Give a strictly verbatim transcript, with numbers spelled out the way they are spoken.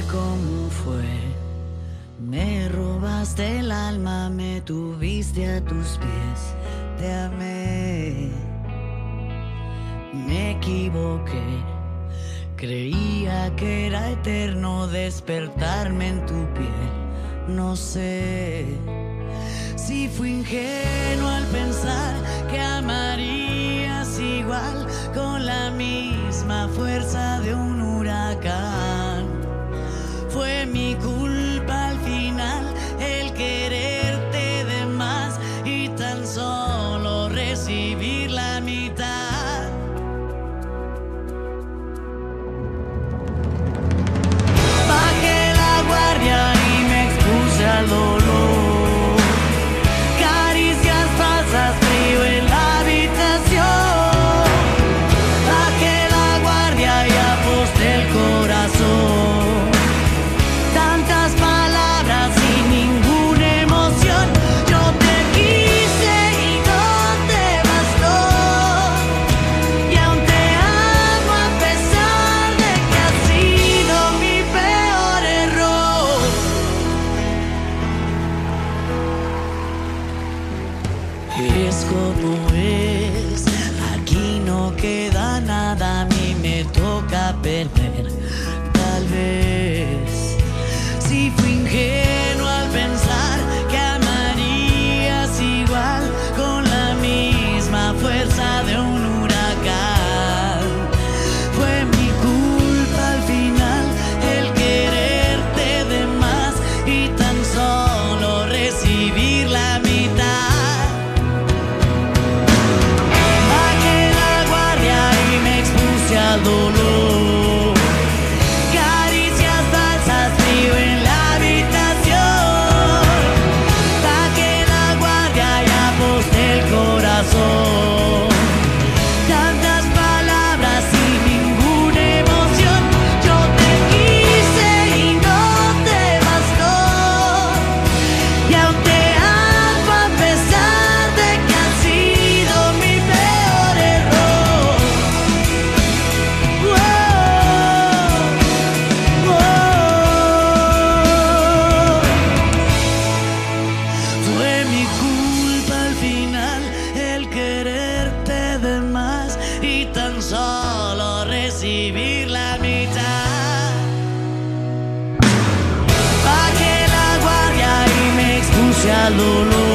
cómo fue. Me robaste el alma, me tuviste a tus pies, te amé. Me equivoqué, creía que era eterno despertarme en tu piel. No sé si fui ingenuo al pensar que amarías igual, con la misma fuerza de un huracán. Fue mi culpa al final el quererte de más y tan solo recibir la mitad. Bajé la guardia y me expuse al dolor. Caricias falsas, frío en la habitación. Bajé la guardia y aposté el corazón. Tantas palabras sin ninguna emoción. Yo te quise y no te bastó. Y aún te amo a pesar de que ha sido mi peor error. Es como es, aquí no queda nada, a mí me toca perder. Tal vez si fui ingenuo al pensar que amarías igual, con la misma fuerza de un huracán. Fue mi culpa al final el quererte de más y tan solo recibir la mitad. Bajé la guardia y me expuse al dolor. Caricias falsas, frío en la habitación. Bajé la guardia y aposté el corazón. Tantas palabras sin ninguna emoción. Yo te quise y no te bastó. Y aún te amo a pesar de que ha sido mi peor error. Wow, wow. Fue mi culpa al final el quererte de más y tan solo recibir la mitad. Bajé la guardia y me expuse al dolor.